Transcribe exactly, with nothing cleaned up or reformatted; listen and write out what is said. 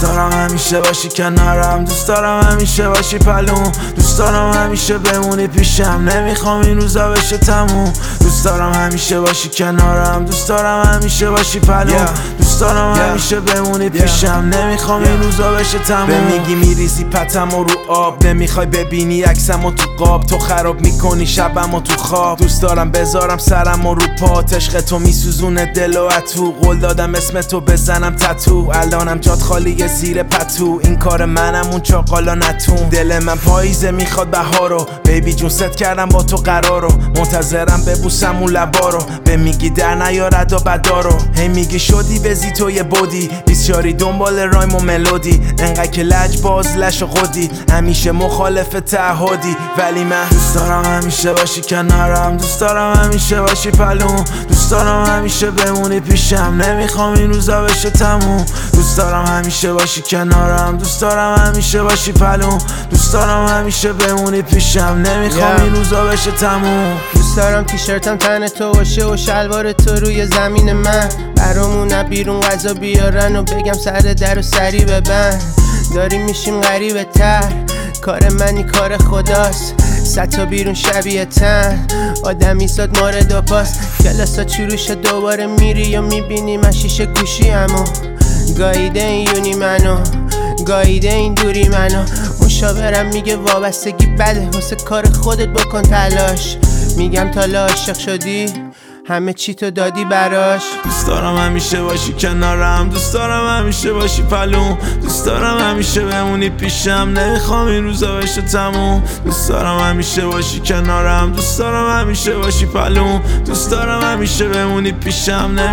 دارم همیشه باشی کنارم، دوست دارم همیشه باشی پلون، دوست دارم همیشه بمونی پیشم، نمیخوام این روزا بشه تموم. دوست دارم همیشه باشی کنارم، دوست دارم همیشه باشی پلون، دوست دارم همیشه بمونی پیشم، نمیخوام این روزا بشه تموم. به میگی میریزی پتمو رو آب، نمیخوای ببینی عکسمو تو قاب، تو خراب میکنی شبمو تو خواب. دوست دارم بذارم سرمو رو پات، عشق تو میسوزونه دل و اتو، قول دادم اسم تو بزنم تتو، الانم جات خالی زیر پتو، این کار منم اون چاقالا نتوم. دل من پاییزه میخواد بهارو، بیبی جون ست کردم با تو قرارو، منتظرم ببوسم اون لبارو، به میگی در نیارد و بدارو، هی میگی شدی بزی تو یه بودی، بیسیاری دنبال رایم و ملودی، انقدر که لج باز لش و خودی، همیشه مخالف تعهدی، ولی من دوست دارم همیشه باشی کنارم، دوست دارم همیشه باشی پلون، دوست دارم همیشه بمونی پیشم، نمیخوام این روزا بشه تموم. دوست دارم همیشه باشی کنارم، دوست دارم همیشه باشی پلون، دوست دارم همیشه بمونی پیشم، نمیخوام این روزا بشه تموم. دوست دارم تیشرتم تن تو باشه و شلوار تو روی زمین من، برامون بیرون غذا بیارن و بگم سر در و سری ببند. داریم میشیم غریبه تر، کار منی کار خداست، صد تا بیرون شبیه تن، آدمی ساد مارد و پاس، کلاسا چروشه دوباره میری یا میبینی من شیشه گوشی همو، گاییده این یونی منو، گاییده این دوری منو، مشاورم میگه وابستگی بده، واسه کار خودت بکن تلاش، میگم تا عاشق شدی همه چی تو دادی براش. دوست دارم همیشه باشی کنارم، دوست دارم همیشه باشی پلون، دوست دارم همیشه بمونی پیشم، نمیخوام این روزا بشه تموم. دوست دارم همیشه باشی کنارم، دوست دارم همیشه باشی پلون، دوست دارم همیشه بمونی پیشم.